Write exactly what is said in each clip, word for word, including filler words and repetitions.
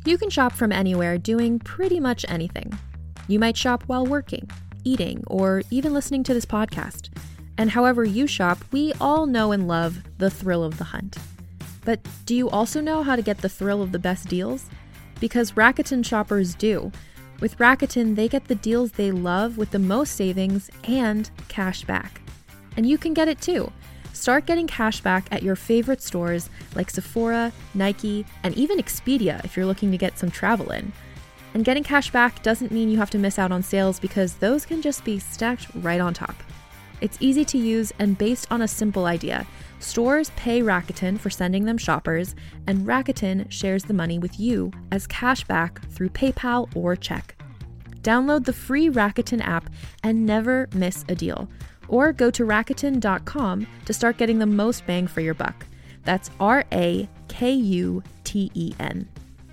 You can shop from anywhere doing pretty much anything. You might shop while working, eating, or even listening to this podcast. And however you shop, we all know and love the thrill of the hunt. But do you also know how to get the thrill of the best deals? Because Rakuten shoppers do. With Rakuten, they get the deals they love with the most savings and cash back. And you can get it too. Start getting cash back at your favorite stores like Sephora, Nike, and even Expedia if you're looking to get some travel in. And getting cash back doesn't mean you have to miss out on sales because those can just be stacked right on top. It's easy to use and based on a simple idea. Stores pay Rakuten for sending them shoppers, and Rakuten shares the money with you as cash back through PayPal or check. Download the free Rakuten app and never miss a deal. Or go to Rakuten dot com to start getting the most bang for your buck. That's R A K U T E N.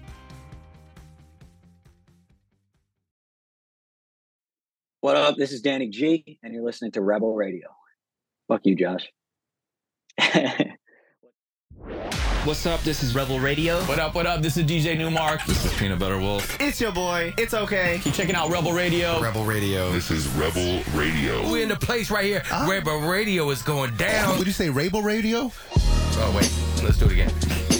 What up? This is Danny G, and you're listening to Rebel Radio. Fuck you, Josh. What's up? This is Rebel Radio. What up? What up? This is D J Newmark. This is Peanut Butter Wolf. It's your boy. It's okay. Keep checking out Rebel Radio. Rebel Radio. This is Rebel Radio. We're in the place right here. Uh, Rebel Radio is going down. Would you say Rebel Radio? Oh, wait. Let's do it again.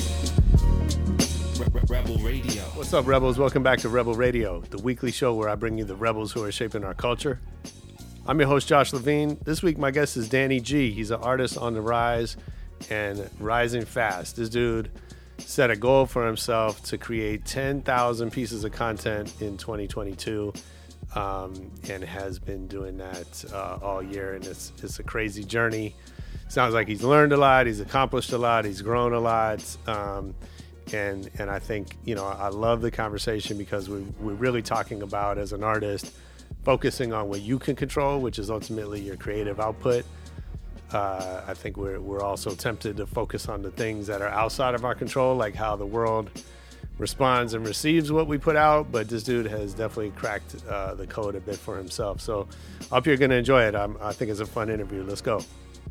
Rebel Radio. What's up, Rebels? Welcome back to Rebel Radio, the weekly show where I bring you the rebels who are shaping our culture. I'm your host, Josh Levine. This week, my guest is Danny G. He's an artist on the rise and rising fast. This dude set a goal for himself to create ten thousand pieces of content in twenty twenty-two um, and has been doing that uh, all year. And it's, it's a crazy journey. Sounds like he's learned a lot. He's accomplished a lot. He's grown a lot. Um, and and I think, you know, I love the conversation because we, we're really talking about, as an artist, focusing on what you can control, which is ultimately your creative output. Uh, I think we're we're also tempted to focus on the things that are outside of our control, like how the world responds and receives what we put out. But this dude has definitely cracked uh, the code a bit for himself. So I hope you're going to enjoy it. I'm, I think it's a fun interview. Let's go.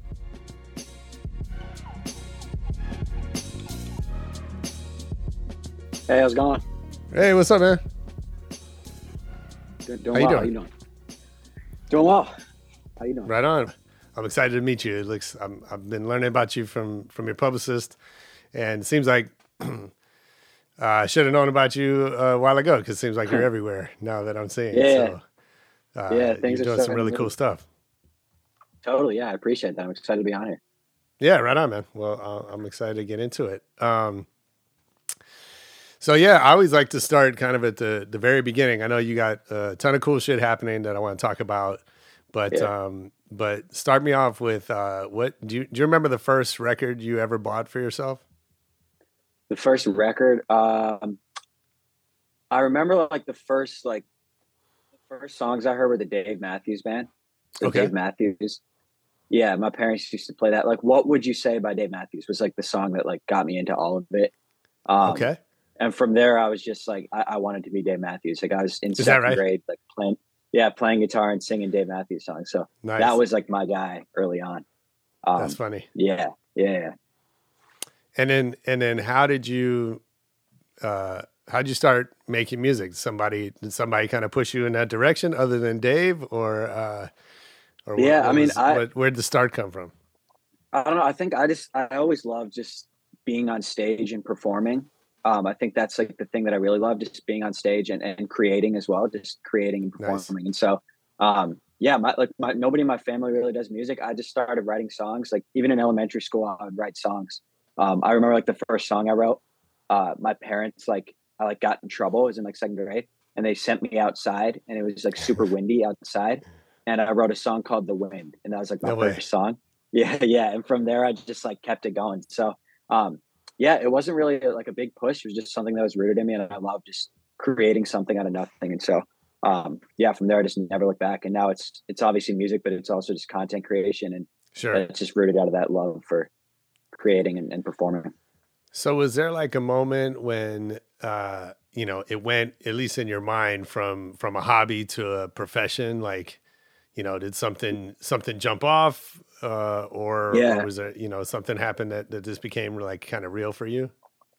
Hey, how's it going? Hey, what's up, man? Doing, How doing you well. doing? How you doing? Doing well. How you doing? Right on. I'm excited to meet you. It looks I'm, I've been learning about you from from your publicist, and it seems like uh, I should have known about you uh, a while ago because it seems like you're everywhere now that I'm seeing. Yeah. So, uh, yeah. Things you're are doing some really cool stuff. Totally. Yeah, I appreciate that. I'm excited to be on here. Yeah, right on, man. Well, uh, I'm excited to get into it. Um, so yeah, I always like to start kind of at the the very beginning. I know you got a ton of cool shit happening that I want to talk about, but. Yeah. Um, But start me off with uh, what do you do? You remember the first record you ever bought for yourself? The first record, um, I remember like the first like the first songs I heard were the Dave Matthews Band. So Okay. Dave Matthews. Yeah, my parents used to play that. Like, What Would You Say by Dave Matthews was like the song that like got me into all of it. Um, Okay. And from there, I was just like, I, I wanted to be Dave Matthews. Like I was in Is that second right? grade, like playing. Yeah, playing guitar and singing Dave Matthews songs. So Nice. that was like my guy early on. Um, That's funny. Yeah, yeah. And then and then how did you uh, how did you start making music? Somebody did somebody kind of push you in that direction other than Dave, or uh, or what, Yeah, what I mean, was- I- what, where'd the start come from? I don't know. I think I just I always loved just being on stage and performing. Um, I think that's like the thing that I really love, just being on stage and, and creating as well, just creating and Nice. performing. And so, um, yeah, my, like my, nobody in my family really does music. I just started writing songs. Like even in elementary school, I would write songs. Um, I remember like the first song I wrote, uh, my parents, like I like got in trouble. It was in like second grade and they sent me outside and it was like super windy outside. And I wrote a song called The Wind. And that was like my No way. first song. Yeah. Yeah. And from there, I just like kept it going. So, um, yeah, it wasn't really like a big push. It was just something that was rooted in me, and I love just creating something out of nothing. And so, um, yeah, from there I just never looked back. And now it's it's obviously music, but it's also just content creation, and Sure. it's just rooted out of that love for creating and, and performing. So was there like a moment when uh, you know it went, at least in your mind, from from a hobby to a profession? Like, you know, did something something jump off? Uh, or, Yeah. or was there, you know, something happened that, that this became like kind of real for you?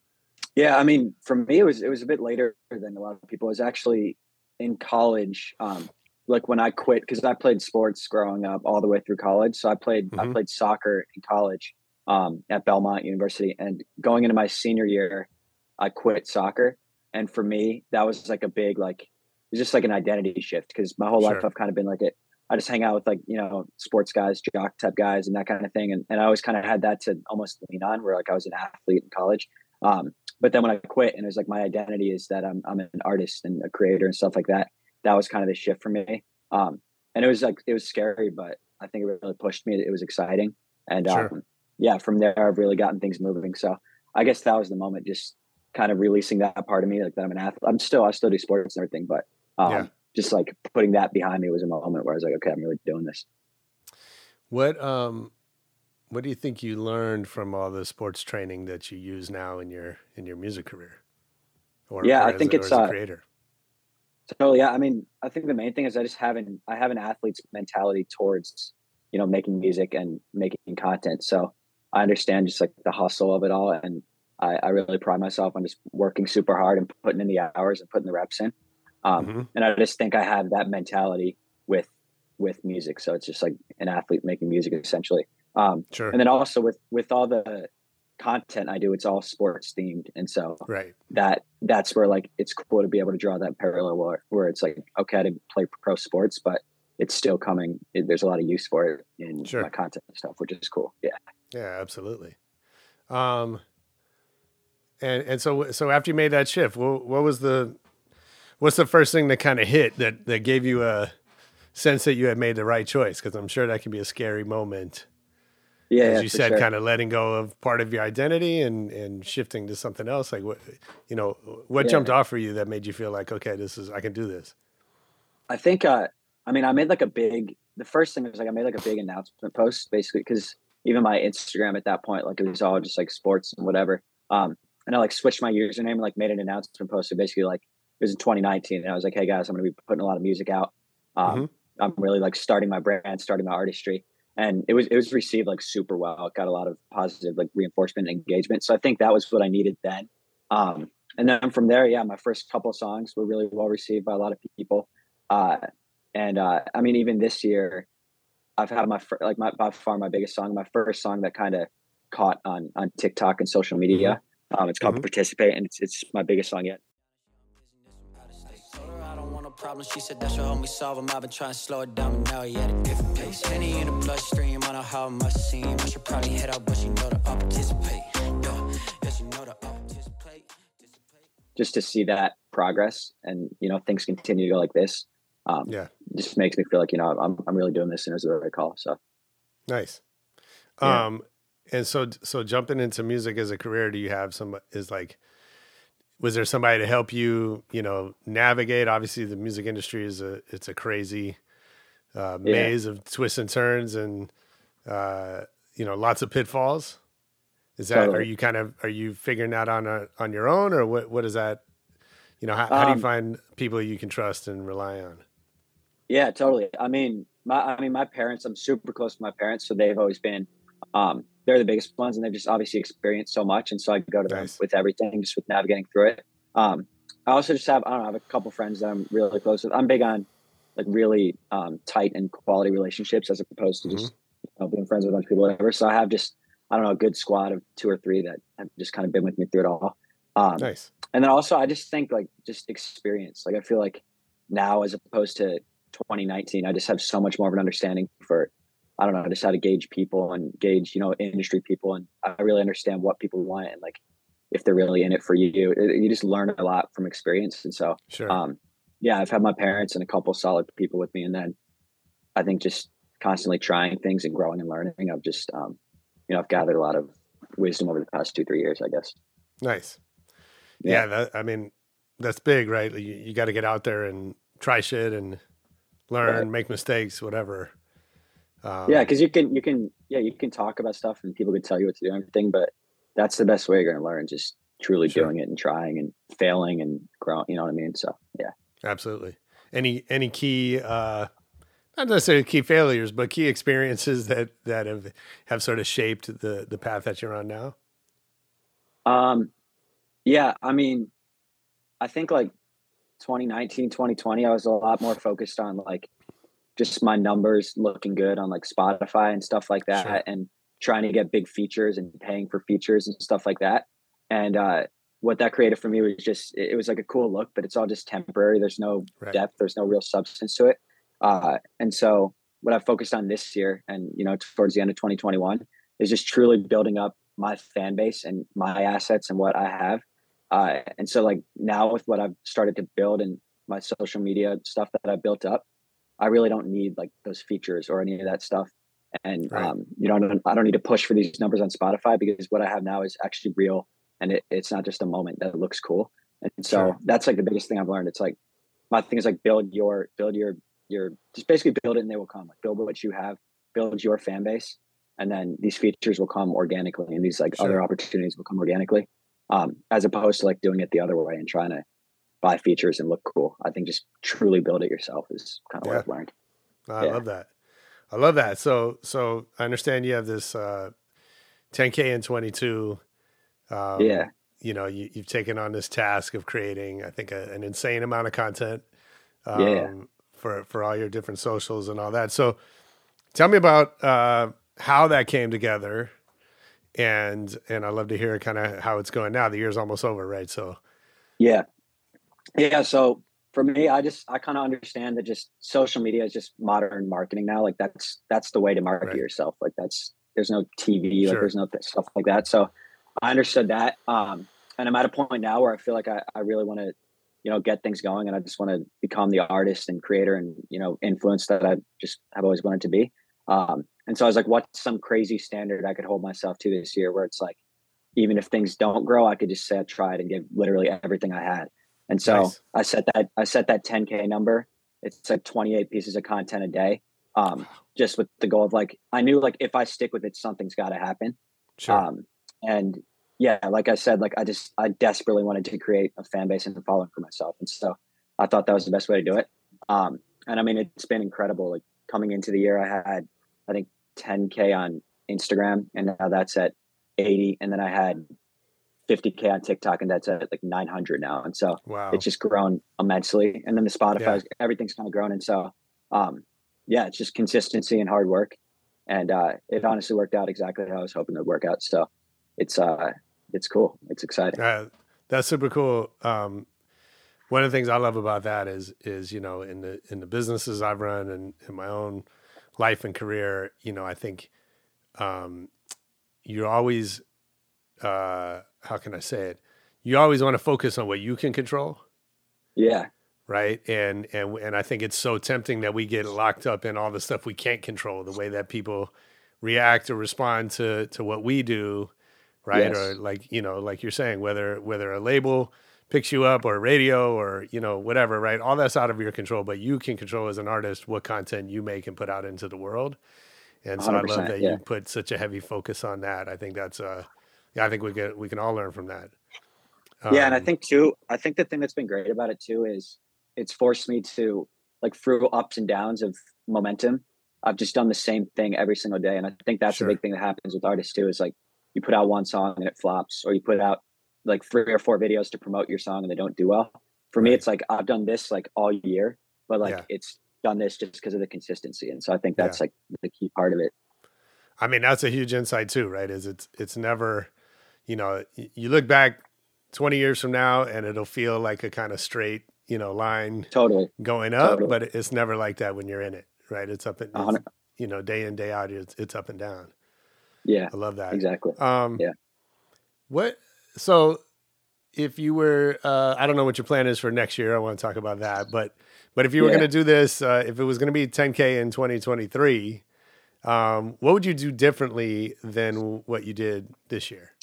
Yeah, I mean, for me, it was it was a bit later than a lot of people. It was actually in college, um, like when I quit, because I played sports growing up all the way through college. So I played Mm-hmm. I played soccer in college um, at Belmont University, and going into my senior year, I quit soccer. And for me, that was like a big like it was just like an identity shift, because my whole life Sure. I've kind of been like it. I just hang out with like, you know, sports guys, jock type guys and that kind of thing. And, and I always kind of had that to almost lean on, where like I was an athlete in college. Um, but then when I quit, and it was like my identity is that I'm I'm an artist and a creator and stuff like that. That was kind of the shift for me. Um, and it was like it was scary, but I think it really pushed me. It was exciting, and Sure. um, yeah, from there I've really gotten things moving. So I guess that was the moment, just kind of releasing that part of me, like that I'm an athlete. I'm still I still do sports and everything, but um, Yeah. just like putting that behind me was a moment where I was like, okay, I'm really doing this. What um, what do you think you learned from all the sports training that you use now in your in your music career? Or, Yeah, or I as think a, it's, or as a uh, creator. So yeah, I mean, I think the main thing is I just have an I have an athlete's mentality towards, you know, making music and making content. So I understand just like the hustle of it all, and I, I really pride myself on just working super hard and putting in the hours and putting the reps in. Um, Mm-hmm. And I just think I have that mentality with with music. So it's just like an athlete making music essentially. Um, Sure. And then also with with all the content I do, it's all sports themed, and so Right. that that's where like it's cool to be able to draw that parallel where, where it's like, okay, I didn't play pro sports, but it's still coming. It, there's a lot of use for it in Sure. my content and stuff, which is cool. Yeah. Yeah, absolutely. Um, and and so so after you made that shift, what, what was the what's the first thing that kind of hit that that gave you a sense that you had made the right choice? Because I'm sure that can be a scary moment. Yeah. As yeah, you for said, sure. kind of letting go of part of your identity and and shifting to something else. Like what, you know, what Yeah. jumped off for you that made you feel like, okay, this is I can do this. I think, uh, I mean, I made like a big, the first thing was like, I made like a big announcement post basically, because even my Instagram at that point, like it was all just like sports and whatever. Um, and I like switched my username and like made an announcement post. So basically like it was in twenty nineteen, and I was like, hey guys, I'm going to be putting a lot of music out. Um, Mm-hmm. I'm really like starting my brand, starting my artistry. And it was, it was received like super well. It got a lot of positive like reinforcement and engagement. So I think that was what I needed then. Um, and then from there, yeah, my first couple songs were really well received by a lot of people. Uh, and uh, I mean, even this year, I've had my fir- like my by far my biggest song, my first song that kind of caught on on TikTok and social media. Um, it's called Mhm. "Participate," and it's it's my biggest song yet. I don't want no problems. She said that she'll help me solve them. I've been trying to slow it down, but now he at a different pace. Penny in the bloodstream, I know how it must seem. I should probably head out, but she know that I'll participate. Yeah, yeah, she know that I'll participate. Just to see that progress, and you know, things continue to go like this. Um, Yeah. just makes me feel like, you know, I'm I'm really doing this, and it was the right call. So Nice. Yeah. Um, and so, so jumping into music as a career, do you have some, is like, was there somebody to help you, you know, navigate? Obviously the music industry is a, it's a crazy uh, Yeah. maze of twists and turns and, uh, you know, lots of pitfalls. Is that, Totally. are you kind of, are you figuring that on, a, on your own, or what, what is that, you know, how, how do you Um, find people you can trust and rely on? Yeah, totally. I mean, my I mean, my parents, I'm super close to my parents, so they've always been, um, they're the biggest ones, and they've just obviously experienced so much, and so I go to them Nice. with everything, just with navigating through it. Um, I also just have I don't know, I have a couple friends that I'm really close with. I'm big on like really um, tight and quality relationships, as opposed to just you know, being friends with a bunch of people, whatever. So I have just I don't know a good squad of two or three that have just kind of been with me through it all. Um, Nice. And then also, I just think like just experience. Like I feel like now, as opposed to twenty nineteen, I just have so much more of an understanding for, I don't know, just how to gauge people and gauge, you know, industry people. And I really understand what people want and like if they're really in it for you. It, you just learn a lot from experience. And so, Sure. um, yeah, I've had my parents and a couple solid people with me. And then I think just constantly trying things and growing and learning. I've just, um, you know, I've gathered a lot of wisdom over the past two, three years, I guess. Nice. Yeah, that, I mean, that's big, right? You, you got to get out there and try shit and learn, Right. make mistakes, whatever. Um, Yeah, because you can, you can, yeah, you can talk about stuff and people can tell you what to do and everything, but that's the best way you're going to learn, just truly Sure. doing it and trying and failing and growing. You know what I mean? So yeah. absolutely. Any any key, uh, not necessarily key failures, but key experiences that that have have sort of shaped the the path that you're on now? Um, Yeah, I mean, I think like twenty nineteen, twenty twenty, I was a lot more focused on like just my numbers looking good on like Spotify and stuff like that, Sure. and trying to get big features and paying for features and stuff like that. And uh, what that created for me was just, it was like a cool look, but it's all just temporary. There's no Right. depth. There's no real substance to it. Uh, and so what I focused on this year and, you know, towards the end of twenty twenty-one is just truly building up my fan base and my assets and what I have. Uh, and so like now with what I've started to build and my social media stuff that I built up, I really don't need like those features or any of that stuff. And, Right. um, you know, I don't, I don't need to push for these numbers on Spotify because what I have now is actually real. And it, it's not just a moment that looks cool. And so Sure. that's like the biggest thing I've learned. It's like, my thing is like build your, build your, your, just basically build it and they will come. Like build what you have, build your fan base. And then these features will come organically and these like Sure. other opportunities will come organically. Um, as opposed to like doing it the other way and trying to buy features and look cool. I think just truly build it yourself is kind of Yeah. what I've learned. I Yeah. love that. I love that. So, so I understand you have this uh, ten K in twenty-two. Um, Yeah. You know, you, you've taken on this task of creating, I think, a, an insane amount of content um, Yeah. for for all your different socials and all that. So, tell me about uh, how that came together, and and I'd love to hear kind of how it's going now. The year's almost over, right? So, Yeah. Yeah. So for me, I just, I kind of understand that just social media is just modern marketing now. Like that's, that's the way to market Right. yourself. Like that's, there's no T V, like Sure. there's no th- stuff like that. So I understood that. Um, and I'm at a point now where I feel like I, I really want to, you know, get things going and I just want to become the artist and creator and, you know, influence that I just have always wanted to be. Um, and so I was like, what's some crazy standard I could hold myself to this year where it's like, even if things don't grow, I could just say I tried and give literally everything I had. And so Nice. I set that, I set that ten K number. It's like twenty-eight pieces of content a day. Um, just with the goal of like, I knew like if I stick with it, something's got to happen. Sure. Um, and yeah, like I said, like I just, I desperately wanted to create a fan base and a following for myself. And so I thought that was the best way to do it. Um, and I mean, it's been incredible. Like coming into the year, I had, I think ten K on Instagram and now that's at eighty. And then I had fifty K on TikTok and that's at like nine hundred now. And so Wow. it's just grown immensely. And then the Spotify, Yeah. everything's kind of grown. And so, um, yeah, it's just consistency and hard work. And, uh, it honestly worked out exactly how I was hoping it would work out. So it's, uh, it's cool. It's exciting. Uh, that's super cool. Um, one of the things I love about that is, is, you know, in the, in the businesses I've run and in my own life and career, you know, I think, um, you're always, uh, how can I say it? You always want to focus on what you can control. Yeah. Right. And, and, and I think it's so tempting that we get locked up in all the stuff we can't control, the way that people react or respond to, to what we do. Right. Yes. Or like, you know, like you're saying, whether, whether a label picks you up or radio or, you know, whatever, right. All that's out of your control, but you can control as an artist what content you make and put out into the world. And so I love that yeah. you put such a heavy focus on that. I think that's uh yeah, I think we can, we can all learn from that. Um, Yeah. And I think too, I think the thing that's been great about it too, is it's forced me to like through ups and downs of momentum. I've just done the same thing every single day. And I think that's Sure. the big thing that happens with artists too, is like you put out one song and it flops, or you put out like three or four videos to promote your song and they don't do well. For me, Right. it's like, I've done this like all year, but like Yeah. it's done this just because of the consistency. And so I think that's Yeah. like the key part of it. I mean, that's a huge insight too, right? Is it's, it's never, you know, y- you look back twenty years from now and it'll feel like a kind of straight, you know, line Totally. going up, Totally. but it's never like that when you're in it, right? It's up and, A it's, hundred- you know, day in, day out, it's, it's up and down. Yeah, I love that. exactly. Um, Yeah. What, so if you were, uh, I don't know what your plan is for next year. I want to talk about that, but, but if you were Yeah. going to do this, uh, if it was going to be ten K in twenty twenty-three, um, what would you do differently than what you did this year?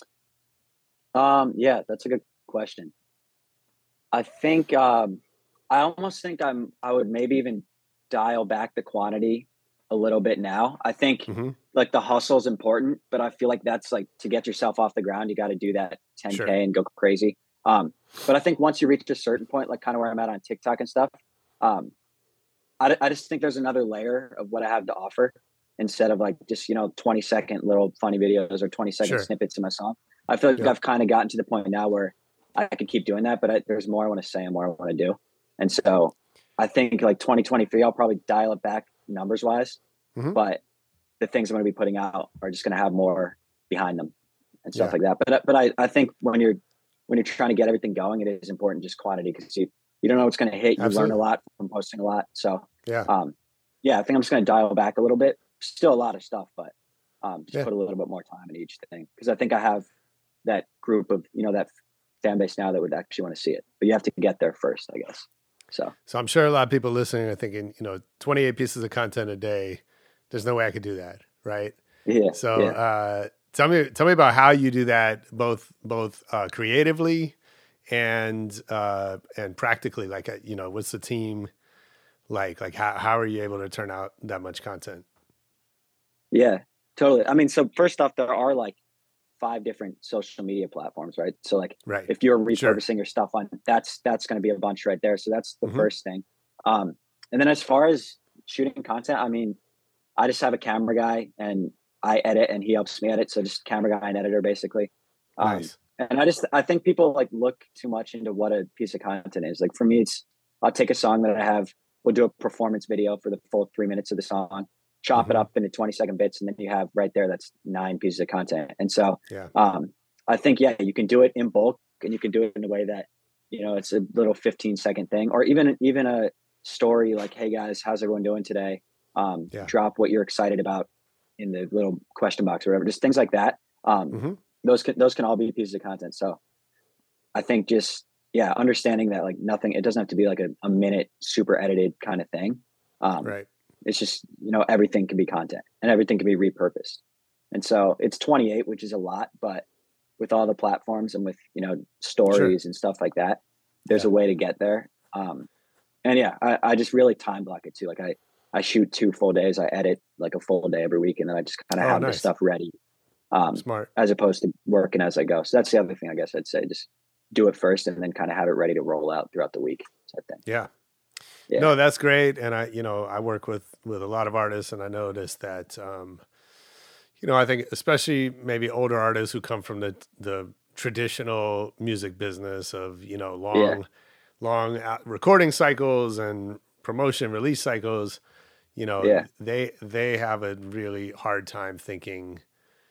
Um, yeah, that's a good question. I think, um, I almost think I'm, I would maybe even dial back the quantity a little bit now. I think Mhm. like the hustle is important, but I feel like that's like to get yourself off the ground, you got to do that ten K Sure. and go crazy. Um, but I think once you reach a certain point, like kind of where I'm at on TikTok and stuff, um, I, I just think there's another layer of what I have to offer instead of like just, you know, twenty second little funny videos or twenty second Sure. snippets in my song. I feel like Yeah. I've kind of gotten to the point now where I could keep doing that, but I, there's more I want to say and more I want to do. And so I think like twenty twenty-three, I'll probably dial it back numbers wise, mm-hmm. but the things I'm going to be putting out are just going to have more behind them and stuff yeah. like that. But, but I, I think when you're, when you're trying to get everything going, it is important, just quantity, because you, you don't know what's going to hit. You Absolutely. Learn a lot from posting a lot. So yeah. Um, yeah, I think I'm just going to dial back a little bit. Still a lot of stuff, but um, just yeah. put a little bit more time in each thing. Cause I think I have that group of, you know, that fan base now that would actually want to see it, but you have to get there first, I guess. So, so I'm sure a lot of people listening are thinking, you know, twenty-eight pieces of content a day, there's no way I could do that. Right. Yeah. So, yeah. uh, tell me, tell me about how you do that, both, both, uh, creatively and, uh, and practically. Like, you know, what's the team like? Like, how, how are you able to turn out that much content? Yeah, totally. I mean, so first off, there are like five different social media platforms, right? So like, right. if you're repurposing sure. your stuff on, that's, that's going to be a bunch right there. So that's the mm-hmm. first thing. Um, and then as far as shooting content, I mean, I just have a camera guy and I edit and he helps me edit. So just camera guy and editor basically. Um, nice. And I just, I think people like look too much into what a piece of content is. Like for me, it's, I'll take a song that I have, we'll do a performance video for the full three minutes of the song, chop mm-hmm. it up into twenty second bits. And then you have right there, that's nine pieces of content. And so yeah. um, I think, yeah, you can do it in bulk and you can do it in a way that, you know, it's a little fifteen second thing, or even, even a story like, hey guys, how's everyone doing today? Um, yeah. Drop what you're excited about in the little question box or whatever, just things like that. Um, mm-hmm. Those can, those can all be pieces of content. So I think just, yeah, understanding that like nothing, it doesn't have to be like a, a minute super edited kind of thing. Um, right. It's just, you know, everything can be content and everything can be repurposed. And so it's twenty-eight, which is a lot, but with all the platforms and with, you know, stories sure. and stuff like that, there's yeah. a way to get there. Um, and yeah, I, I just really time block it too. Like I, I shoot two full days. I edit like a full day every week. And then I just kind of oh, have nice. the stuff ready. Um, Smart. As opposed to working as I go. So that's the other thing I guess I'd say, just do it first and then kind of have it ready to roll out throughout the week. Type thing. Yeah. Yeah. No, that's great. And I, you know, I work with, with a lot of artists and I noticed that, um, you know, I think especially maybe older artists who come from the, the traditional music business of, you know, long, yeah. long recording cycles and promotion release cycles, you know, yeah. they, they have a really hard time thinking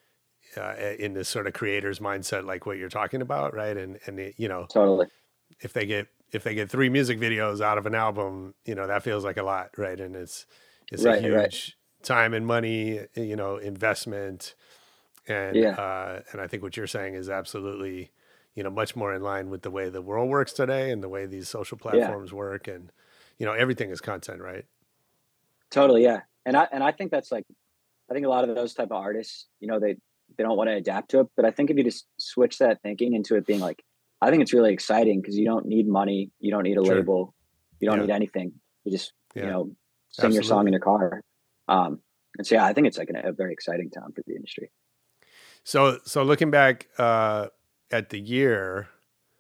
uh, in this sort of creator's mindset, like what you're talking about. Right. And, and, it, you know, totally. if they get, if they get three music videos out of an album, you know, that feels like a lot. Right. And it's, it's right, a huge right. time and money, you know, investment. And, yeah. uh, and I think what you're saying is absolutely, you know, much more in line with the way the world works today and the way these social platforms yeah. work. And, you know, everything is content, right? Totally. Yeah. And I, and I think that's like, I think a lot of those type of artists, you know, they, they don't want to adapt to it, but I think if you just switch that thinking into it being like, I think it's really exciting because you don't need money. You don't need a sure. label. You don't yeah. need anything. You just, yeah. you know, sing Absolutely. Your song in your car. Um, and so, yeah, I think it's like a, a very exciting time for the industry. So, so looking back uh, at the year,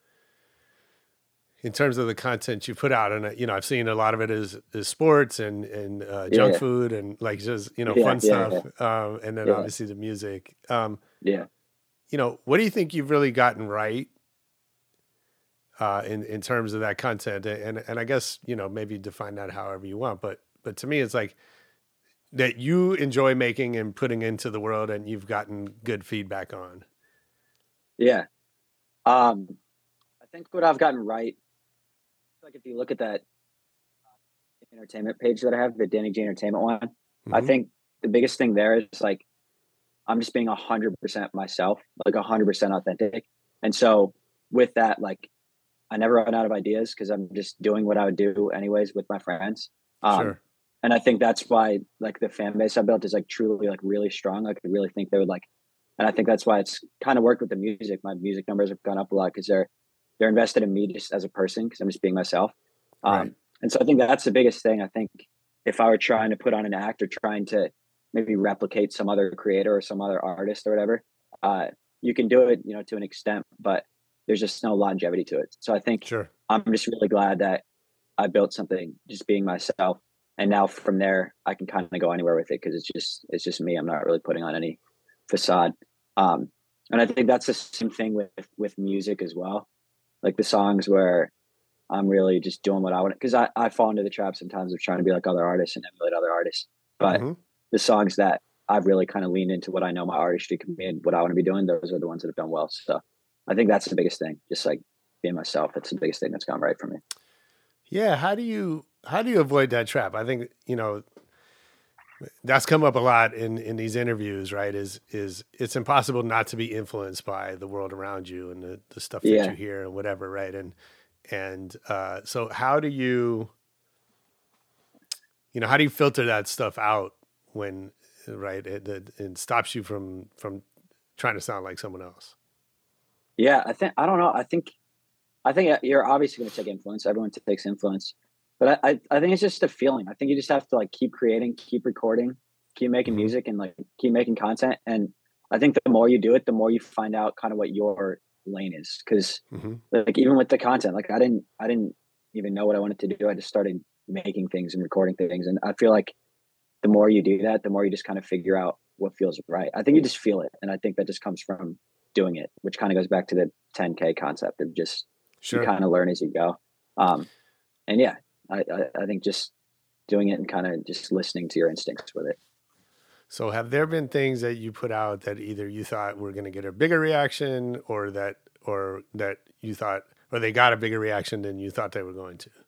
in terms of the content you put out, and you know, I've seen a lot of it is, is sports and and uh, junk yeah. food and like just you know yeah, fun yeah, stuff, yeah. Um, and then yeah. obviously the music. Um, yeah. You know, what do you think you've really gotten right uh, in in terms of that content? And and I guess you know maybe define that however you want, but but to me it's like that you enjoy making and putting into the world, and you've gotten good feedback on. Yeah, um, I think what I've gotten right. Like if you look at that entertainment page that I have, the Danny G Entertainment one, mm-hmm. I think the biggest thing there is like I'm just being a hundred percent myself, like a hundred percent authentic. And so with that, like I never run out of ideas because I'm just doing what I would do anyways with my friends. Um, sure. And I think that's why like the fan base I built is like truly like really strong. Like I really think they would like, and I think that's why it's kind of worked with the music. My music numbers have gone up a lot because they're they're invested in me just as a person because I'm just being myself. Um, right. And so I think that's the biggest thing. I think if I were trying to put on an act or trying to maybe replicate some other creator or some other artist or whatever, uh, you can do it, you know, to an extent, but there's just no longevity to it. So I think sure. I'm just really glad that I built something just being myself. And now from there, I can kind of go anywhere with it because it's just, it's just me. I'm not really putting on any facade. Um, and I think that's the same thing with, with music as well. like the songs where I'm really just doing what I want, because I, I fall into the trap sometimes of trying to be like other artists and emulate other artists. But mm-hmm. the songs that I've really kind of leaned into what I know my artistry can be and what I want to be doing, those are the ones that have done well. So I think that's the biggest thing, just like being myself. That's the biggest thing that's gone right for me. Yeah. How do you, how do you avoid that trap? I think, you know, that's come up a lot in, in these interviews, right? Is, is it's impossible not to be influenced by the world around you and the, the stuff that yeah. you hear and whatever. Right. And, and, uh, so how do you, you know, how do you filter that stuff out when, right. It, it, it stops you from, from trying to sound like someone else? Yeah. I think, I don't know. I think, I think you're obviously going to take influence. Everyone takes influence. But I, I think it's just a feeling. I think you just have to like keep creating, keep recording, keep making mm-hmm. music, and like keep making content. And I think the more you do it, the more you find out kind of what your lane is. Because mm-hmm. like even with the content, like I didn't, I didn't even know what I wanted to do. I just started making things and recording things. And I feel like the more you do that, the more you just kind of figure out what feels right. I think you just feel it, and I think that just comes from doing it, which kind of goes back to the ten K concept of just sure. you kind of learn as you go. Um, and yeah. I, I think just doing it and kind of just listening to your instincts with it. So have there been things that you put out that either you thought were going to get a bigger reaction or that, or that you thought, or they got a bigger reaction than you thought they were going to?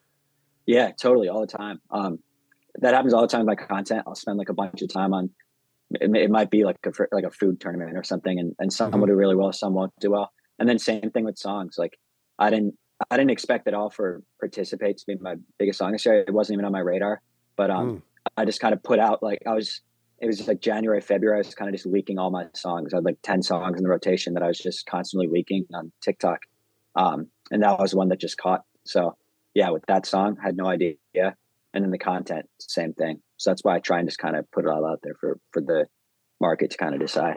Yeah, totally. All the time. Um, that happens all the time. Like content, I'll spend like a bunch of time on, it, it might be like a, like a food tournament or something. And, and some mm-hmm. will do really well. Some won't do well. And then same thing with songs. Like I didn't, I didn't expect at all for Participate to be my biggest song this year. It wasn't even on my radar, but um, mm. I just kind of put out like I was. It was just like January, February. I was kind of just leaking all my songs. I had like ten songs in the rotation that I was just constantly leaking on TikTok, um, and that was one that just caught. So yeah, with that song, I had no idea. And then the content, same thing. So that's why I try and just kind of put it all out there for for the market to kind of decide.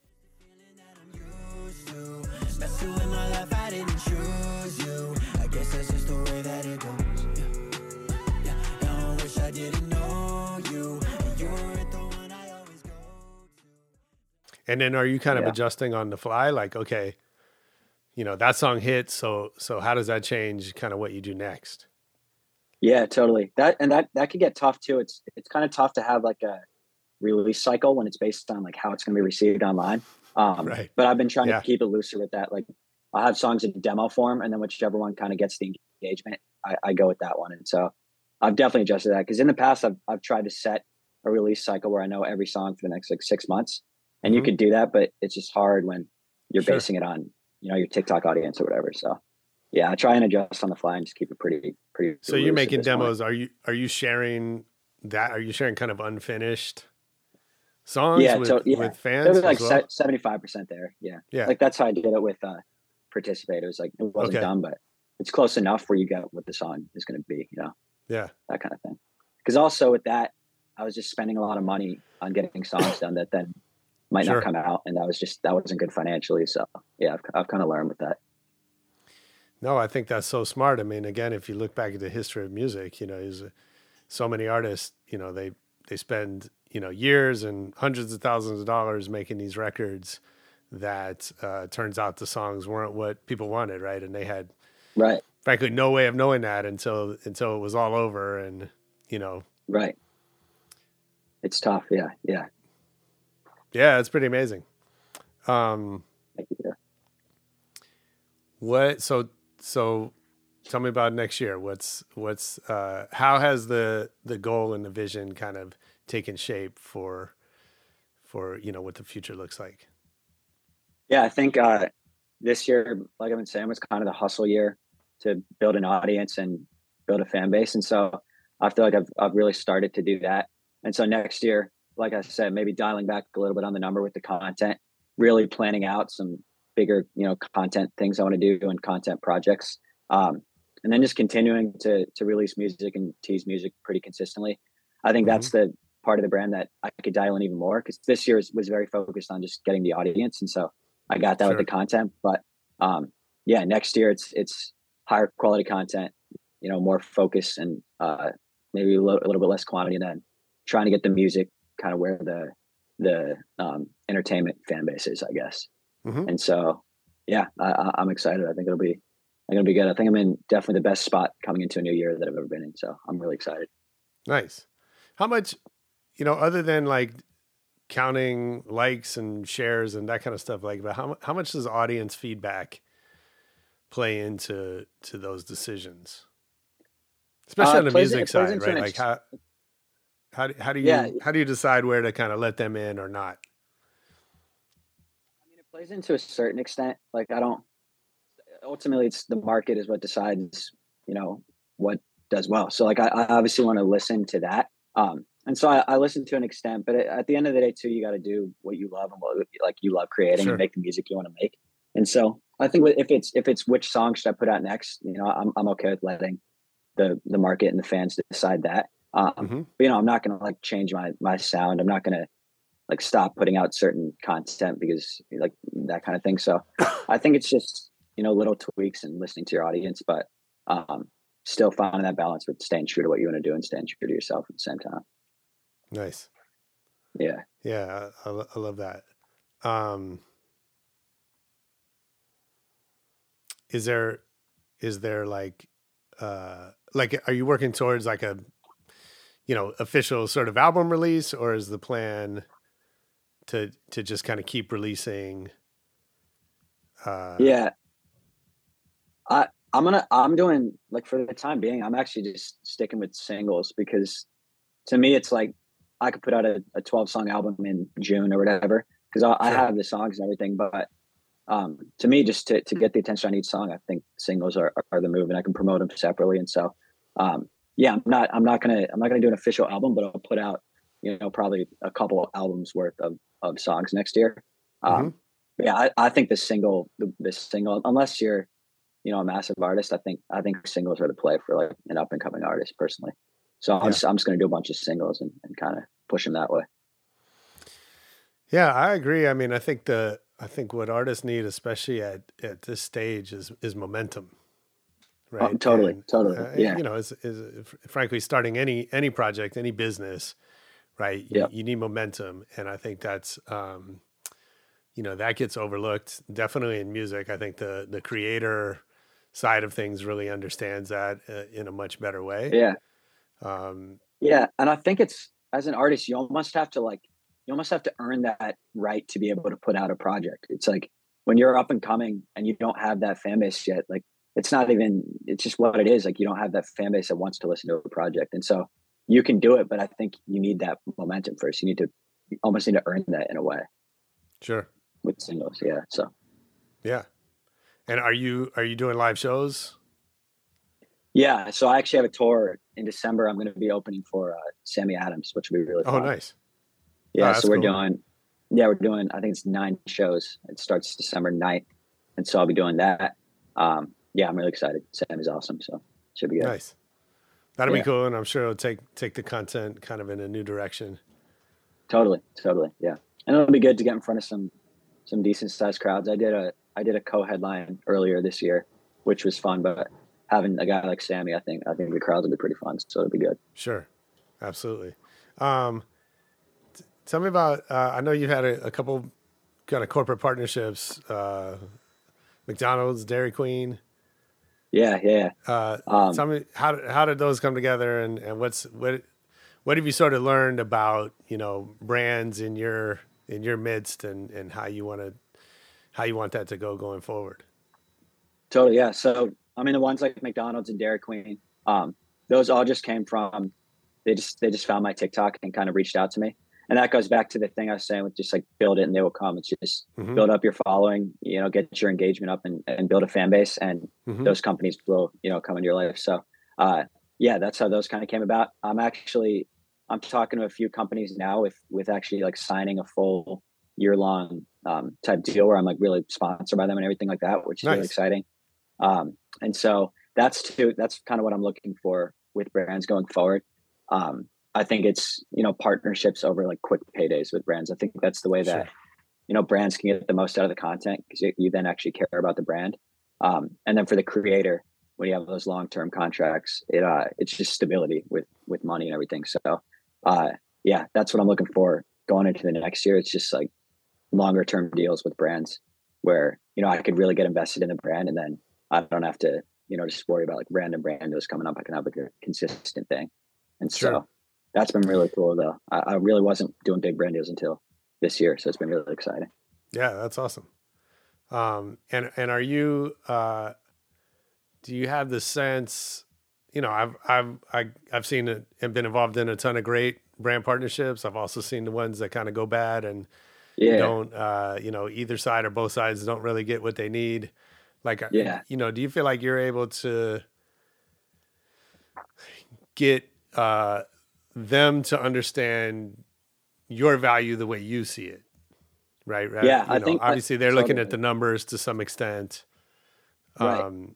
And then are you kind of yeah. adjusting on the fly? Like, okay, you know, that song hit. So, so how does that change kind of what you do next? Yeah, totally. That, and that, that could get tough too. It's, it's kind of tough to have like a release cycle when it's based on like how it's going to be received online. Um, right. But I've been trying yeah. to keep it looser with that. Like I'll have songs in demo form, and then whichever one kind of gets the engagement, I, I go with that one. And so I've definitely adjusted that, because in the past I've, I've tried to set a release cycle where I know every song for the next like six months. And mm-hmm. you could do that, but it's just hard when you're sure. basing it on, you know, your TikTok audience or whatever. So yeah, I try and adjust on the fly and just keep it pretty, pretty. So you're making demos. Point. Are you, are you sharing that? Are you sharing kind of unfinished songs yeah, with, so, yeah. with fans? It was like well? seventy-five percent there. Yeah. Yeah. Like that's how I did it with uh, Participate. It was like, it wasn't okay. done, but it's close enough where you get what the song is going to be, you know? Yeah. That kind of thing. Because also with that, I was just spending a lot of money on getting songs done that then might sure. not come out, and that was just that wasn't good financially. So yeah, I've, I've kind of learned with that. No, I think that's so smart. I mean, again, if you look back at the history of music, you know, there's so many artists, you know, they they spend you know years and hundreds of thousands of dollars making these records that uh, turns out the songs weren't what people wanted, right? And they had, right, frankly, no way of knowing that until until it was all over, and you know, right. It's tough, yeah, yeah. Yeah, it's pretty amazing. Um, Thank you. What so so? Tell me about next year. What's what's uh, how has the the goal and the vision kind of taken shape for for you know what the future looks like? Yeah, I think uh, this year, like I've been saying, was kind of the hustle year to build an audience and build a fan base, and so I feel like I've I've really started to do that. And so next year, like I said, maybe dialing back a little bit on the number with the content, really planning out some bigger, you know, content things I want to do and content projects. Um, and then just continuing to, to release music and tease music pretty consistently. I think mm-hmm. that's the part of the brand that I could dial in even more, because this year was, was very focused on just getting the audience. And so I got that sure. with the content, but um, yeah, next year it's, it's higher quality content, you know, more focus and uh, maybe a little, a little bit less quantity, and then trying to get the music kind of where the the um, entertainment fan base is, I guess. Mm-hmm. And so, yeah, I, I'm excited. I think it'll be I'm gonna be good. I think I'm in definitely the best spot coming into a new year that I've ever been in. So I'm really excited. Nice. How much, you know, other than like counting likes and shares and that kind of stuff, like, but how how much does audience feedback play into to those decisions, especially uh, on the plays, music side, right? Like ex- how how how do you yeah. how do you decide where to kind of let them in or not? I mean, it plays into a certain extent. Like I don't. Ultimately, it's the market is what decides, you know, what does well. So like I, I obviously want to listen to that. Um, and so I, I listen to an extent, but at the end of the day too, you got to do what you love and what like you love creating Sure. and make the music you want to make. And so I think if it's, if it's which song should I put out next, you know, I'm, I'm okay with letting the, the market and the fans decide that. Um, mm-hmm. But, you know, I'm not going to like change my, my sound. I'm not going to like stop putting out certain content because like that kind of thing. So I think it's just, you know, little tweaks and listening to your audience, but um, still finding that balance with staying true to what you want to do and staying true to yourself at the same time. Nice. Yeah. Yeah. I, I love that. Um, is there, is there like, uh, like, are you working towards like a, you know, official sort of album release, or is the plan to, to just kind of keep releasing? Uh, yeah. I, I'm gonna, I'm doing like for the time being, I'm actually just sticking with singles because to me, it's like I could put out a, a twelve song album in June or whatever. Cause I, I have the songs and everything, but um, to me, just to, to get the attention on each song, I think singles are, are the move and I can promote them separately. And so, um, yeah, I'm not, I'm not going to, I'm not going to do an official album, but I'll put out, you know, probably a couple of albums worth of, of songs next year. Um, mm-hmm. but yeah, I, I think the single, the, the single, unless you're, you know, a massive artist, I think, I think singles are the play for like an up and coming artist personally. So I'm yeah. just, I'm just going to do a bunch of singles and, and kind of push them that way. Yeah, I agree. I mean, I think the, I think what artists need, especially at, at this stage is, is momentum. Right. Oh, totally. And, totally. Uh, yeah. You know, is, is frankly starting any, any project, any business, right. You, yep. you need momentum. And I think that's, um, you know, that gets overlooked definitely in music. I think the, the creator side of things really understands that uh, in a much better way. Yeah. Um, yeah. And I think it's, as an artist, you almost have to like, you almost have to earn that right to be able to put out a project. It's like when you're up and coming and you don't have that fan base yet, like it's not even, it's just what it is. Like you don't have that fan base that wants to listen to a project. And so you can do it, but I think you need that momentum first. You need to you almost need to earn that in a way. Sure. With singles. Yeah. So. Yeah. And are you, are you doing live shows? Yeah. So I actually have a tour in December. I'm going to be opening for uh, Sammy Adams, which will be really fun. Oh, nice. Yeah. Oh, so we're cool. doing, yeah, we're doing, I think it's nine shows. It starts December ninth. And so I'll be doing that. Um, yeah, I'm really excited. Sammy's awesome. So it should be good. Nice. That'll yeah. be cool. And I'm sure it'll take, take the content kind of in a new direction. Totally. Totally. Yeah. And it'll be good to get in front of some, some decent sized crowds. I did a, I did a co-headline earlier this year, which was fun, but having a guy like Sammy, I think, I think the crowds will be pretty fun. So it'll be good. Sure. Absolutely. Um, t- tell me about, uh, I know you had a, a couple kind of corporate partnerships, uh, McDonald's, Dairy Queen. Yeah. Yeah. Uh, um, tell me how, how did those come together and, and what's, what, what have you sort of learned about, you know, brands in your, in your midst and, and how you want to, how you want that to go going forward? Totally. Yeah. So, I mean, the ones like McDonald's and Dairy Queen, um, those all just came from, they just, they just found my TikTok and kind of reached out to me. And that goes back to the thing I was saying with just like build it and they will come. It's just mm-hmm. build up your following, you know, get your engagement up and, and build a fan base and mm-hmm. those companies will, you know, come into your life. So, uh, yeah, that's how those kind of came about. I'm actually, I'm talking to a few companies now with, with actually like signing a full year long, um, type deal where I'm like really sponsored by them and everything like that, which is nice. really exciting. Um, and so that's too, that's kind of what I'm looking for with brands going forward. Um, I think it's, you know, partnerships over like quick paydays with brands. I think that's the way that, sure. you know, brands can get the most out of the content because you, you then actually care about the brand. Um, and then for the creator, when you have those long-term contracts, it, uh, it's just stability with, with money and everything. So, uh, yeah, that's what I'm looking for going into the next year. It's just like longer term deals with brands where, you know, I could really get invested in the brand and then I don't have to, you know, just worry about like random brandos coming up. I can have like a consistent thing. And Sure. so that's been really cool though. I, I really wasn't doing big brand deals until this year. So it's been really exciting. Yeah, that's awesome. Um, and, and are you, uh, do you have the sense, you know, I've, I've, I, I've seen it and been involved in a ton of great brand partnerships. I've also seen the ones that kind of go bad and Yeah. don't, uh, you know, either side or both sides don't really get what they need. Like, Yeah. you know, do you feel like you're able to get, uh, them to understand your value the way you see it? Right. Right. Yeah, You I know, think- obviously I- they're looking totally. at the numbers to some extent. Right. Um,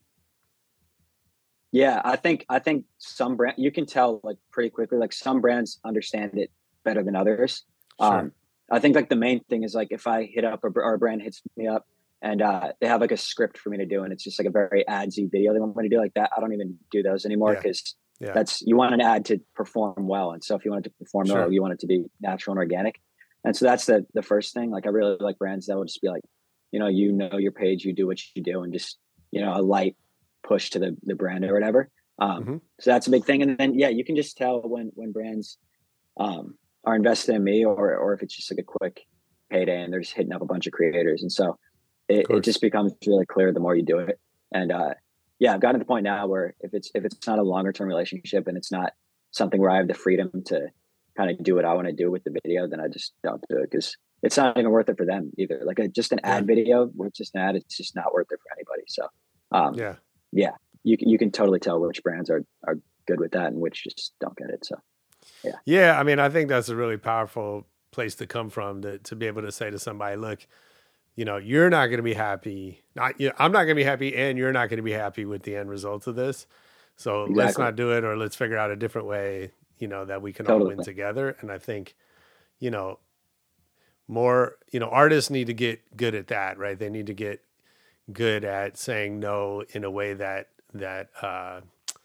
Yeah, I think I think some brand you can tell like pretty quickly. Like some brands understand it better than others. Sure. Um, I think like the main thing is like if I hit up a, br- or a brand hits me up and uh, they have like a script for me to do, and it's just like a very adsy video they want me to do like that. I don't even do those anymore Yeah. because Yeah. that's you want an ad to perform well, and so if you want it to perform Sure. well, you want it to be natural and organic. And so that's the the first thing. Like I really like brands that will just be like, you know, you know your page, you do what you do, and just you know a light push to the the brand or whatever. Um, Mhm. So that's a big thing. And then, yeah, you can just tell when, when brands, um, are invested in me or, or if it's just like a quick payday and they're just hitting up a bunch of creators. And so it, it just becomes really clear the more you do it. And, uh, yeah, I've gotten to the point now where if it's, if it's not a longer term relationship and it's not something where I have the freedom to kind of do what I want to do with the video, then I just don't do it because it's not even worth it for them either. Like a, just an ad video where it's just an ad, it's just not worth it for anybody. So, um, yeah. yeah, you you can totally tell which brands are, are good with that and which just don't get it. So, yeah. Yeah. I mean, I think that's a really powerful place to come from to, to be able to say to somebody, look, you know, you're not going to be happy. Not, you know, I'm not going to be happy and you're not going to be happy with the end result of this. So Exactly. let's not do it, or let's figure out a different way, you know, that we can all Totally. win together. And I think, you know, more, you know, artists need to get good at that, right? They need to get good at saying no in a way that, that, uh,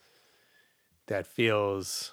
that feels,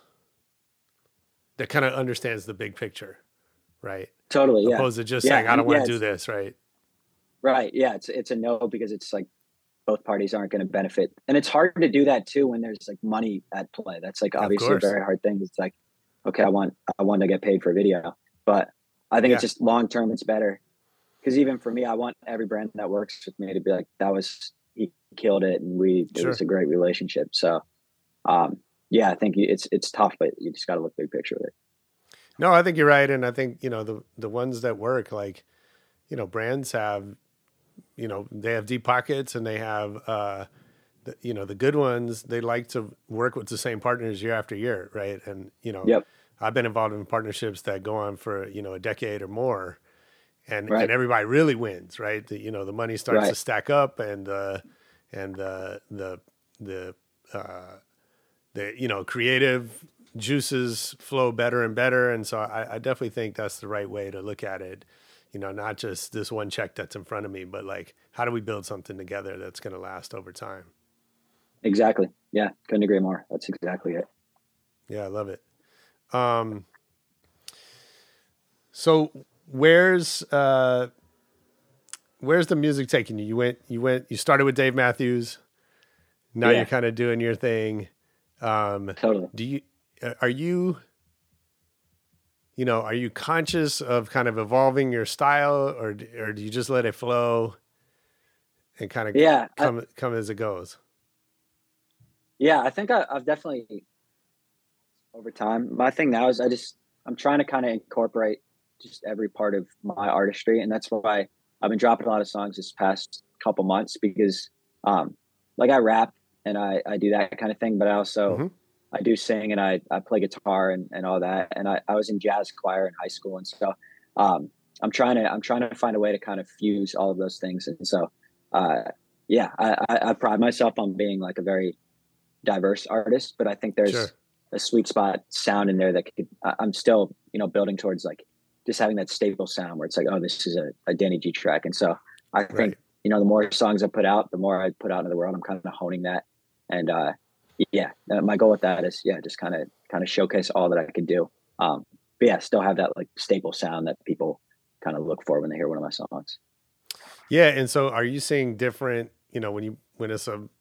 that kind of understands the big picture, right? Totally. Yeah. Opposed to just Yeah, saying, I don't and want yeah, to do it's- this, right? Right. Yeah. It's, it's a no because it's like both parties aren't going to benefit. And it's hard to do that too when there's like money at play. That's like Of obviously a course. very hard thing. It's like, okay, I want, I want to get paid for a video, but I think Yeah. it's just long term, it's better. Because even for me, I want every brand that works with me to be like, that was, he killed it. And we, it Sure. was a great relationship. So, um, yeah, I think it's, it's tough, but you just got to look big picture with it. No, I think you're right. And I think, you know, the, the ones that work, like, you know, brands have, you know, they have deep pockets and they have, uh, the, you know, the good ones, they like to work with the same partners year after year. Right. And, you know, Yep. I've been involved in partnerships that go on for, you know, a decade or more, and, Right. and everybody really wins, right? The, you know, the money starts to Right. stack up and, uh, and, uh, the, the, uh, the, you know, creative juices flow better and better. And so I, I definitely think that's the right way to look at it. You know, not just this one check that's in front of me, but like, how do we build something together that's going to last over time? Exactly. Yeah. Couldn't agree more. That's exactly it. Yeah, I love it. Um, so where's, uh, where's the music taking you? You went, you went, you started with Dave Matthews. Now Yeah. you're kind of doing your thing. Um, Totally. do you, are you, you know, are you conscious of kind of evolving your style, or, or do you just let it flow and kind of Yeah, I- come, come as it goes? Yeah, I think I, I've definitely over time. My thing now is I just I'm trying to kind of incorporate just every part of my artistry, and that's why I've been dropping a lot of songs this past couple months because, um, like I rap and I I do that kind of thing, but I also Mhm. I do sing and I I play guitar and and all that, and I I was in jazz choir in high school, and so um, I'm trying to I'm trying to find a way to kind of fuse all of those things, and so uh, yeah, I, I I pride myself on being like a very diverse artist, but I think there's Sure. a sweet spot sound in there that could, I- I'm still, you know, building towards like just having that staple sound where it's like, oh, this is a, a Danny G track. And so I think, Right. you know, the more songs I put out, the more I put out into the world, I'm kind of honing that. And, uh, yeah, uh, my goal with that is, yeah, just kind of, kind of showcase all that I can do. Um, but yeah, still have that like staple sound that people kind of look for when they hear one of my songs. Yeah. And so are you seeing different, you know, when you, when it's a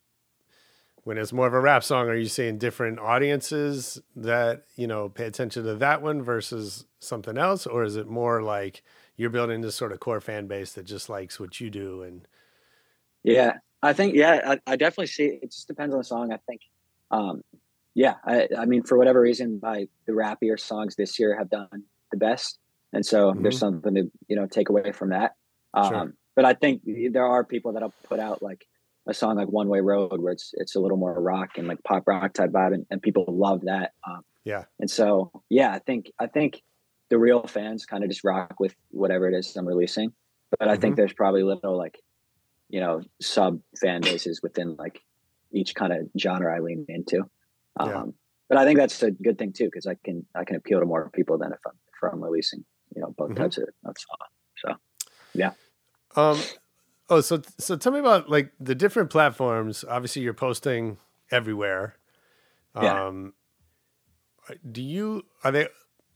when it's more of a rap song, are you seeing different audiences that, you know, pay attention to that one versus something else? Or is it more like you're building this sort of core fan base that just likes what you do? And yeah, I think, yeah, I, I definitely see it. It just depends on the song. I think, um, yeah, I, I mean, for whatever reason, my, the rappier songs this year have done the best. And so mm-hmm. there's something to, you know, take away from that. Um, sure. But I think there are people that'll put out like a song like One Way Road, where it's it's a little more rock and like pop rock type vibe, and, and people love that. Um, yeah. And so, yeah, I think I think the real fans kind of just rock with whatever it is I'm releasing. But I mm-hmm. think there's probably little like, you know, sub fan bases within like each kind of genre I lean into. Um, yeah. But I think that's a good thing too, because I can I can appeal to more people than if I'm, if I'm releasing, you know, both mm-hmm. types of, of songs. So, yeah. Um. Oh, so so tell me about like the different platforms. Obviously, you're posting everywhere. Yeah. Um, do you are they?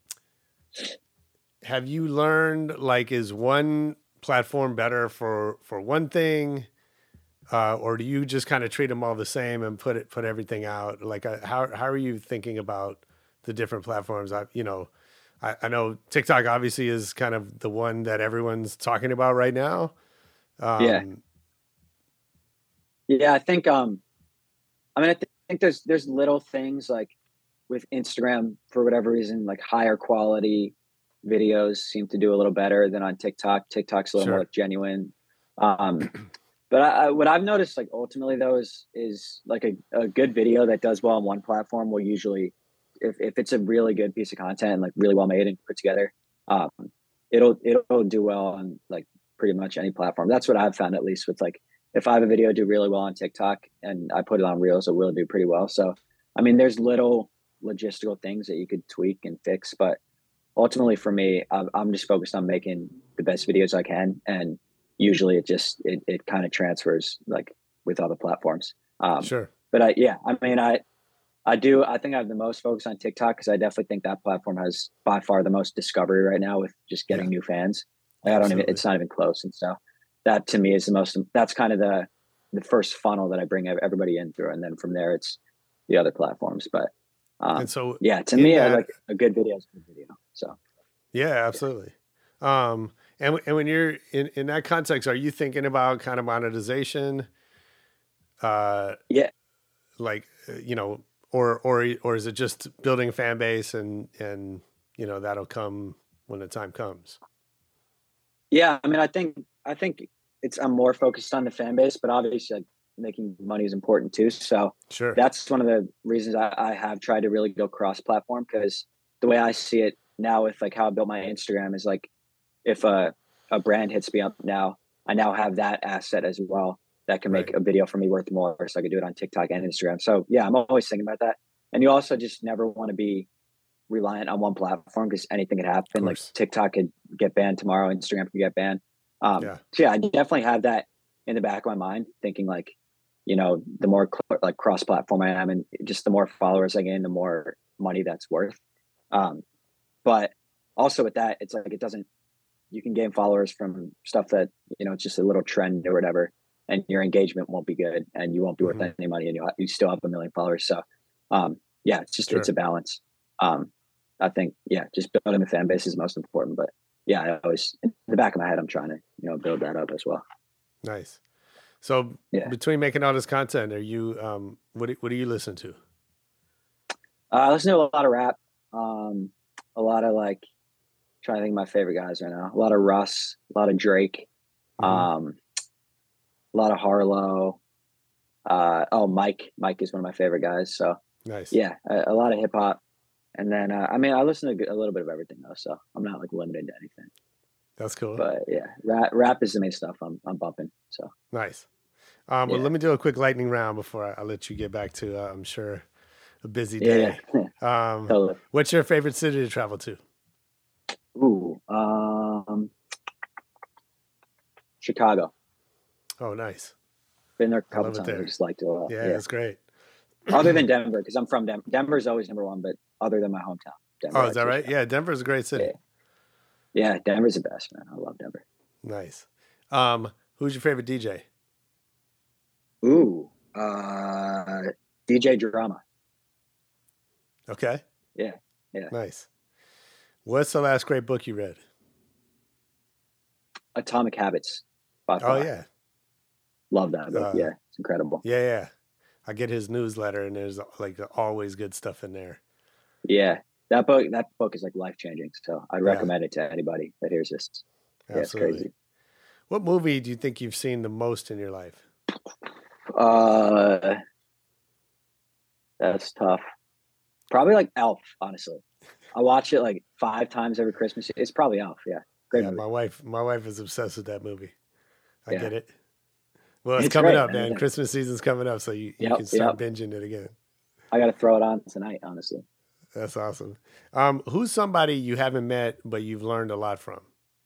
Have you learned like is one platform better for for one thing, uh, or do you just kind of treat them all the same and put it put everything out? Like, uh, how how are you thinking about the different platforms? I you know, I, I know TikTok obviously is kind of the one that everyone's talking about right now. Um, yeah. Yeah. I think, um, I mean, I th- think there's, there's little things like with Instagram for whatever reason, like higher quality videos seem to do a little better than on TikTok. TikTok's a little sure. more like genuine. Um, but I, I, what I've noticed like ultimately though is, is like a, a good video that does well on one platform will usually, if, if it's a really good piece of content and like really well made and put together, um, it'll, it'll do well on like pretty much any platform. That's what I've found, at least with like, if I have a video do really well on TikTok and I put it on Reels, it will do pretty well. So, I mean, there's little logistical things that you could tweak and fix, but ultimately for me, I'm, I'm just focused on making the best videos I can. And usually it just, it, it kind of transfers like with other platforms. Um, sure. But I, yeah, I mean, I, I do, I think I have the most focus on TikTok because I definitely think that platform has by far the most discovery right now with just getting yeah. new fans. Like, I don't even, it's not even close. And so that to me is the most, that's kind of the, the first funnel that I bring everybody in through. And then from there, it's the other platforms. But um, and so yeah, to me, that, I like a good video is a good video. So yeah, absolutely. Yeah. Um, and, and when you're in, in that context, are you thinking about kind of monetization? Uh, yeah. Like, you know, or, or, or is it just building a fan base and, and, you know, that'll come when the time comes? Yeah, I mean, I think I think it's I'm more focused on the fan base, but obviously like, making money is important too. So sure. that's one of the reasons I, I have tried to really go cross-platform, because the way I see it now with like how I built my Instagram is like if a a brand hits me up now, I now have that asset as well that can make right. a video for me worth more, so I could do it on TikTok and Instagram. So yeah, I'm always thinking about that. And you also just never want to be reliant on one platform because anything could happen. Like TikTok could get banned tomorrow, Instagram could get banned. Um, yeah. So yeah, I definitely have that in the back of my mind, thinking like, you know, the more cl- like cross-platform I am, and just the more followers I gain, the more money that's worth. Um, but also with that, it's like it doesn't. You can gain followers from stuff that you know it's just a little trend or whatever, and your engagement won't be good, and you won't be worth mm-hmm. any money, and you you still have a million followers. So um, yeah, it's just sure. it's a balance. Um, I think, yeah, just building the fan base is most important. But yeah, I always, in the back of my head, I'm trying to, you know, build that up as well. Nice. So yeah. between making all this content, are you, um, what do, what do you listen to? Uh, I listen to a lot of rap, um, a lot of like, trying to think of my favorite guys right now. A lot of Russ, a lot of Drake, mm-hmm. um, a lot of Harlow. Uh, oh, Mike. Mike is one of my favorite guys. So nice. Yeah, a, a lot of hip hop. And then, uh, I mean, I listen to a little bit of everything though, so I'm not like limited to anything. That's cool. But yeah, rap, rap is the main stuff I'm I'm bumping. So nice. Um, yeah. Well, let me do a quick lightning round before I, I let you get back to, uh, I'm sure, a busy day. Yeah. um, totally. What's your favorite city to travel to? Ooh, um, Chicago. Oh, nice. Been there a couple times. I just liked it a lot. Yeah, yeah. It's great. Other than Denver, because I'm from Denver. Denver's always number one, but other than my hometown. Denver, oh, is that right? Yeah, Denver's a great city. Yeah. yeah, Denver's the best, man. I love Denver. Nice. Um, who's your favorite D J? Ooh, Uh, D J Drama. Okay. Yeah. Yeah. Nice. What's the last great book you read? Atomic Habits. By Oh far. yeah. Love that book. Uh, yeah. It's incredible. Yeah, yeah. I get his newsletter, and there's like always good stuff in there. Yeah. That book, that book is like life changing. So I'd Yeah. recommend it to anybody that hears this. Yeah, it's Absolutely. crazy. What movie do you think you've seen the most in your life? Uh, that's tough. Probably like Elf, honestly. I watch it like five times every Christmas. It's probably Elf. Yeah. Great Yeah, movie. my wife, my wife is obsessed with that movie. I Yeah. get it. Well, it's, It's coming great, up, man. man. Christmas season's coming up, so you, you Yep, can start yep. binging it again. I got to throw it on tonight, honestly. That's awesome. Um, who's somebody you haven't met but you've learned a lot from?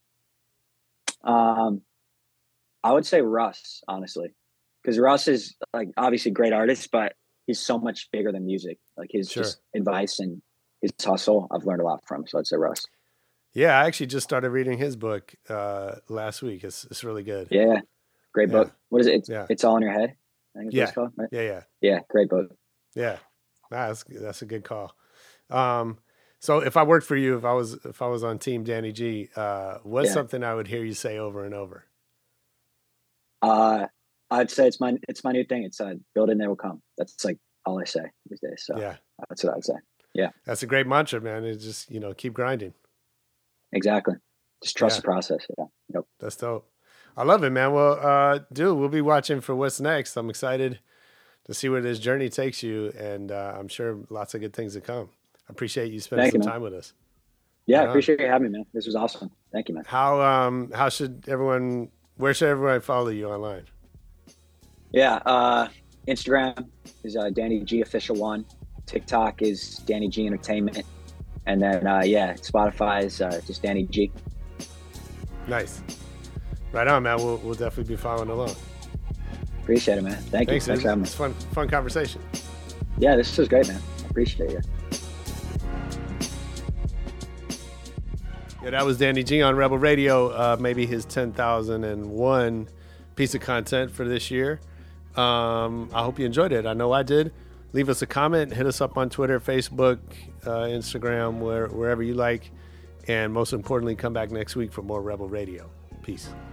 Um, I would say Russ, honestly, because Russ is like obviously a great artist, but he's so much bigger than music. Like his Sure. just advice and his hustle, I've learned a lot from. So I'd say Russ. Yeah, I actually just started reading his book uh, last week. It's it's really good. Yeah, great Yeah. book. What is it? It's, Yeah. it's all in your head. I think it's what Yeah. it's called, right? Yeah, yeah, Yeah, great book. yeah. Nah, that's that's a good call. Um, so if I worked for you, if I was if I was on Team Danny G, uh, what's Yeah. something I would hear you say over and over? Uh, I'd say it's my it's my new thing. It's uh, build and they will come. That's like all I say these days. So Yeah, that's what I'd say. Yeah, that's a great mantra, man. It's just, you know, keep grinding. exactly. Just trust Yeah. the process. Yeah. Yep. That's dope. I love it, man. Well, uh, dude, we'll be watching for what's next. I'm excited to see where this journey takes you, and uh, I'm sure lots of good things to come. I appreciate you spending Thank some you, man. time with us. Yeah, Right I on. appreciate you having me, man. This was awesome. Thank you, man. How um how should everyone? Where should everyone follow you online? Yeah, uh, Instagram is uh, Danny G Official One. TikTok is Danny G Entertainment, and then uh, yeah, Spotify is uh, just Danny G. Nice. Right on, man. We'll we'll definitely be following along. Appreciate it, man. Thank Thanks, you. Thanks for having me. It's fun fun conversation. Yeah, this was great, man. I appreciate you. Yeah, that was Danny G on Rebel Radio. Uh, maybe his ten thousand and one piece of content for this year. Um, I hope you enjoyed it. I know I did. Leave us a comment. Hit us up on Twitter, Facebook, uh, Instagram, where, wherever you like. And most importantly, come back next week for more Rebel Radio. Peace.